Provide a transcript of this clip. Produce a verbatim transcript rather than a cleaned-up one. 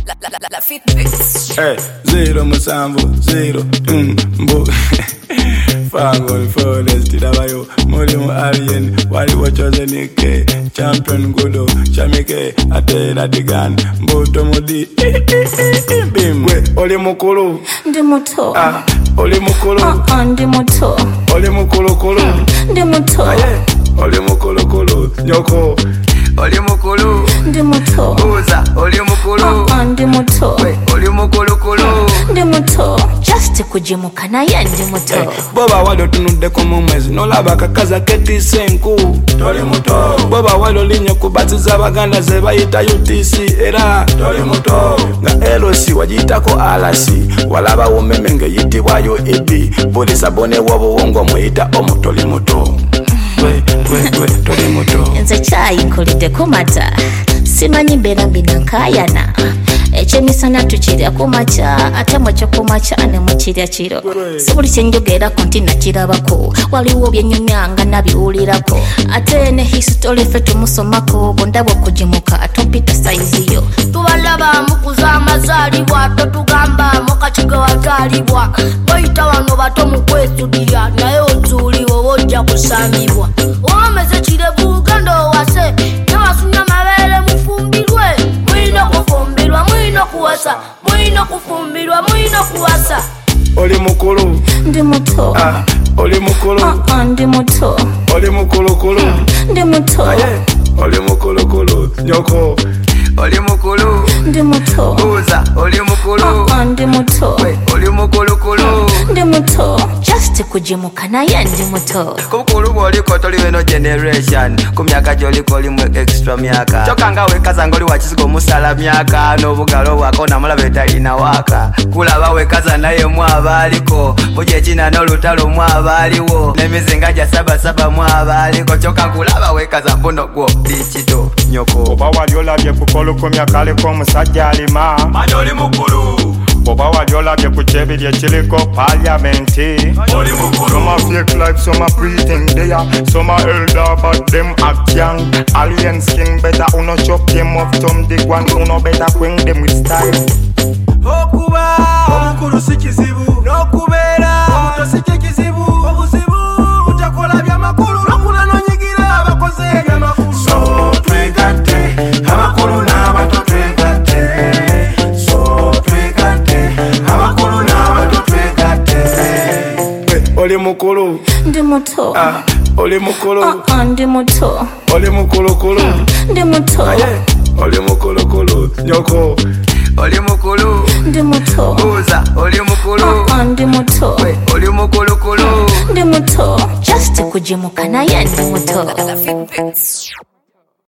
Hey, zero musambo, zero, mm, mbo. Fango, forest, dabayo, molimu alien, wali wachoze nike, champion gudo, chamike, ate na digan, mboto modi, bim, we, oli mukulu, ndi muto, ah, oli mukulu, ah, ah, ndi muto, oli mukulu kulu, ndi muto, aye, oli mukulu kulu, nyoko, oli mukulu, ndi muto, uza, oli mukulu, ah, ah, ndi muto, we, oli mukulu kulu, ndi muto, just kujimuka naye ndi muto. Hey, boba walo tunudde ku mumwezi nolaba kakaza ketise enku toli muto. Boba walo linye kubatiza baganda ze bayita U T C era toli muto. Nga L O C wajitako alasi walaba umeme ngeyitibwa U E B buli sabone w'obuwongo muyita omutoli muto. We, we, we, toli muto. Nze chai nkolidde kumata simanyi mbeera mbina nkayana ekyemisana tukirya kumakya ate mwekyo kumakya ne mukirya kiro si buli kyenjogerako nti nakirabako waliwo byennyumyanga nabiwulirako ate ne history ffe tumusomako bondaba okugimuka atopita sayizi yo tubalaba mukuza amazaalibwa totugamba mukakiga watwalibwa boyita wano bato mu kwesudira naye ozuuliwo wojja kusambibwa omeze kirevu genda owase nawasunya mabeere mufumbirwe mwina kufumbirwa mwina kuwasa mwina kufumbirwa mwina kuwasa oli mukulu ndi muto ah, oli mukulu ah, ah, ndi muto oli mukulu kulu ndi muto aye oli mukulu kulu nyoko oli mukulu ndi muto uza oli mukulu ah, ah, ndi muto we oli mukulu kulu ndi muto just kujimuka naye ndi muto kubukulu bwoliko toli beno generation ku myaka gyoliko olimu extra myaka kyokanga wekaza nga oli wakizigo musala myaka n'obugalo bwako namulaba etalina waka kulaba wekaza naye mwabaliko bujekina n'olutalo mwabaaliwo n'emizinga gya sabasaba mwabaliko kyokka nkulaba wekaza mbuno gwo likito nyoko oba wali olabye ku kolukumya kaliko omusajja alima manya oli mukulu oba wali olabye ku kyebiri ekiliko paliamenti oli mukulu some are fake life some are pretend they are some are elder but them act young alien skin better uno chop them off tom the one uno better queen them with style okuba omukulu si kizibu n'okubeera omuto si kizibu obuzibu utakola byamakulu n'okula n'onyigira abakoze ebyamakulu so twegatte amakulu n'abato twegatte so twegatte amakulu n'abato twegatte oli mukulu ndi muto ah, oli mukulu ah, ah, ndi muto oli mukulu kulu ndi muto aye oli mukulu kulu nyoko oli mukulu ndi muto uza oli mukulu ah, ah, ndi muto we oli mukulu kulu ndi muto just kujimuka naye ndi muto.